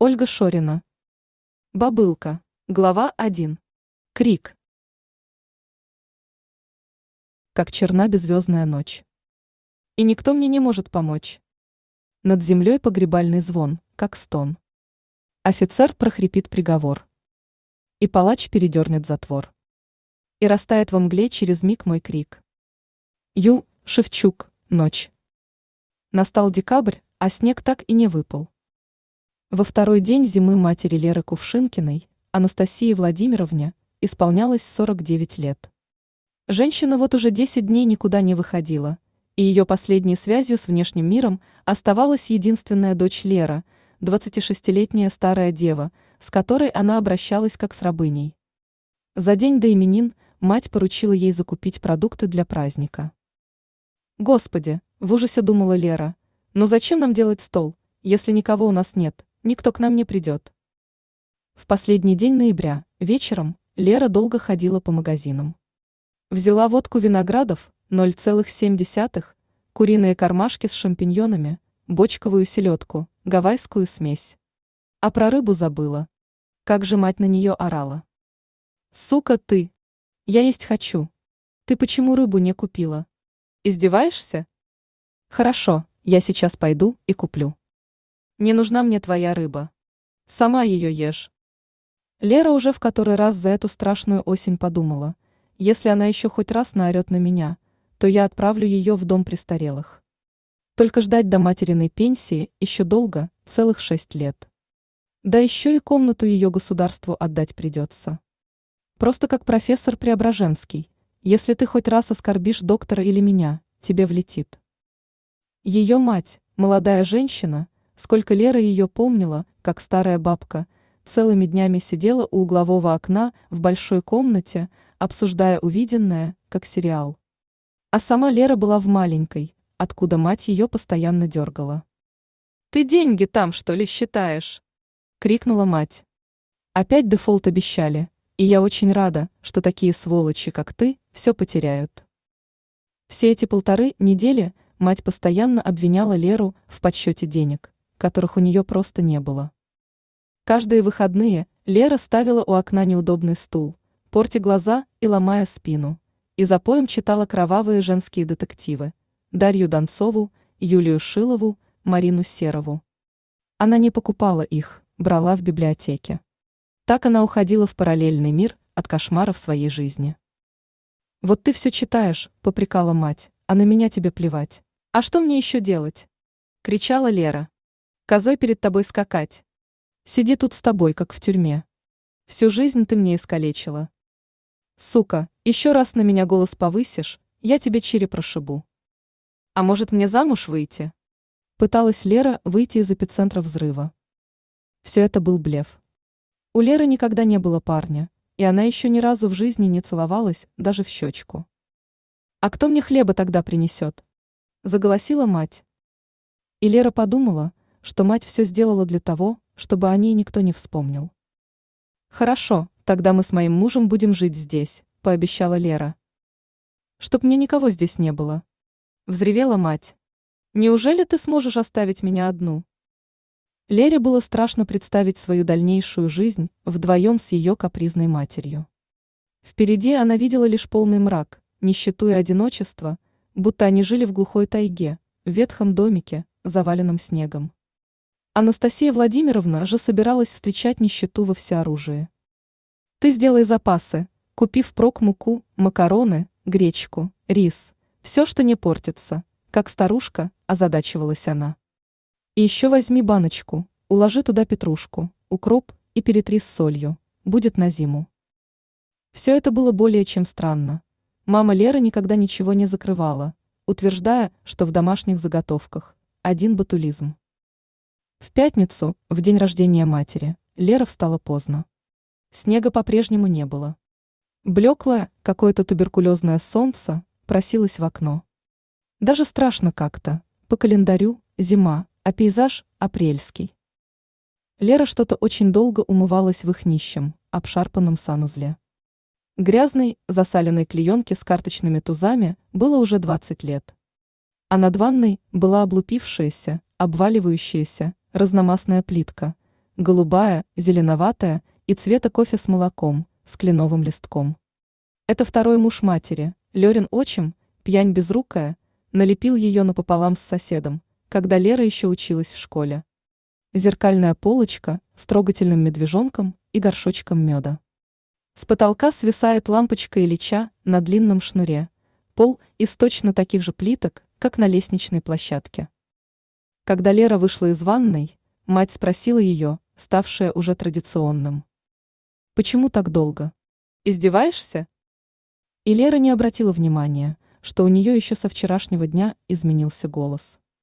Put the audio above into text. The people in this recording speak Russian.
Ольга Шорина. Бобылка. Глава 1. Крик. Как черна беззвездная ночь. И никто мне не может помочь. Над землей погребальный звон, как стон. Офицер прохрипит приговор. И палач передернет затвор. И растает во мгле через миг мой крик. Ю. Шевчук. Ночь. Настал декабрь, а снег так и не выпал. Во второй день зимы матери Леры Кувшинкиной, Анастасии Владимировне, исполнялось 49 лет. Женщина вот уже 10 дней никуда не выходила, и ее последней связью с внешним миром оставалась единственная дочь Лера, 26-летняя старая дева, с которой она обращалась как с рабыней. За день до именин мать поручила ей закупить продукты для праздника. «Господи!» – в ужасе думала Лера. «Но зачем нам делать стол, если никого у нас нет, никто к нам не придет?» В последний день ноября, вечером, Лера долго ходила по магазинам. Взяла водку виноградов 0,7, куриные кармашки с шампиньонами, бочковую селедку, гавайскую смесь. А про рыбу забыла. Как же мать на нее орала. «Сука ты! Я есть хочу! Ты почему рыбу не купила? Издеваешься? Хорошо, я сейчас пойду и куплю. Не нужна мне твоя рыба. Сама ее ешь». Лера уже в который раз за эту страшную осень подумала, если она еще хоть раз наорет на меня, то я отправлю ее в дом престарелых. Только ждать до материной пенсии еще долго, целых 6 лет. Да еще и комнату ее государству отдать придется. Просто как профессор Преображенский, если ты хоть раз оскорбишь доктора или меня, тебе влетит. Ее мать, молодая женщина, сколько Лера ее помнила, как старая бабка, целыми днями сидела у углового окна в большой комнате, обсуждая увиденное, как сериал. А сама Лера была в маленькой, откуда мать ее постоянно дергала. «Ты деньги там, что ли, считаешь?» — крикнула мать. «Опять дефолт обещали, и я очень рада, что такие сволочи, как ты, все потеряют». Все эти 1,5 недели мать постоянно обвиняла Леру в подсчете денег, которых у нее просто не было. Каждые выходные Лера ставила у окна неудобный стул, портя глаза и ломая спину, и за поем читала кровавые женские детективы Дарью Донцову, Юлию Шилову, Марину Серову. Она не покупала их, брала в библиотеке. Так она уходила в параллельный мир от кошмаров своей жизни. «Вот ты все читаешь», — попрекала мать, — «а на меня тебе плевать. А что мне еще делать?» — кричала Лера. «Козой перед тобой скакать. Сиди тут с тобой, как в тюрьме. Всю жизнь ты мне искалечила. Сука, еще раз на меня голос повысишь, я тебе череп расшибу. А может, мне замуж выйти?» Пыталась Лера выйти из эпицентра взрыва. Все это был блеф. У Леры никогда не было парня, и она еще ни разу в жизни не целовалась, даже в щечку. «А кто мне хлеба тогда принесет?» – заголосила мать. И Лера подумала, что мать все сделала для того, чтобы о ней никто не вспомнил. «Хорошо, тогда мы с моим мужем будем жить здесь», – пообещала Лера. «Чтоб мне никого здесь не было», – взревела мать. «Неужели ты сможешь оставить меня одну?» Лере было страшно представить свою дальнейшую жизнь вдвоем с ее капризной матерью. Впереди она видела лишь полный мрак, нищету и одиночество, будто они жили в глухой тайге, в ветхом домике, заваленном снегом. Анастасия Владимировна же собиралась встречать нищету во всеоружии. «Ты сделай запасы, купи впрок муку, макароны, гречку, рис, все, что не портится», как старушка, озадачивалась она. «И еще возьми баночку, уложи туда петрушку, укроп и перетри с солью, будет на зиму». Все это было более чем странно. Мама Леры никогда ничего не закрывала, утверждая, что в домашних заготовках один ботулизм. В пятницу, в день рождения матери, Лера встала поздно. Снега по-прежнему не было. Блеклое, какое-то туберкулезное солнце просилось в окно. Даже страшно как-то, по календарю зима, а пейзаж апрельский. Лера что-то очень долго умывалась в их нищем, обшарпанном санузле. Грязной, засаленной клеенке с карточными тузами было уже 20 лет. А над ванной была облупившаяся, обваливающаяся, разномастная плитка, голубая, зеленоватая и цвета кофе с молоком, с кленовым листком. Это второй муж матери, Лерин отчим, пьянь безрукая, налепил ее напополам с соседом, когда Лера еще училась в школе. Зеркальная полочка с трогательным медвежонком и горшочком меда. С потолка свисает лампочка Ильича на длинном шнуре. Пол из точно таких же плиток, как на лестничной площадке. Когда Лера вышла из ванной, мать спросила ее, ставшая уже традиционным: «Почему так долго? Издеваешься?» И Лера не обратила внимания, что у нее еще со вчерашнего дня изменился голос.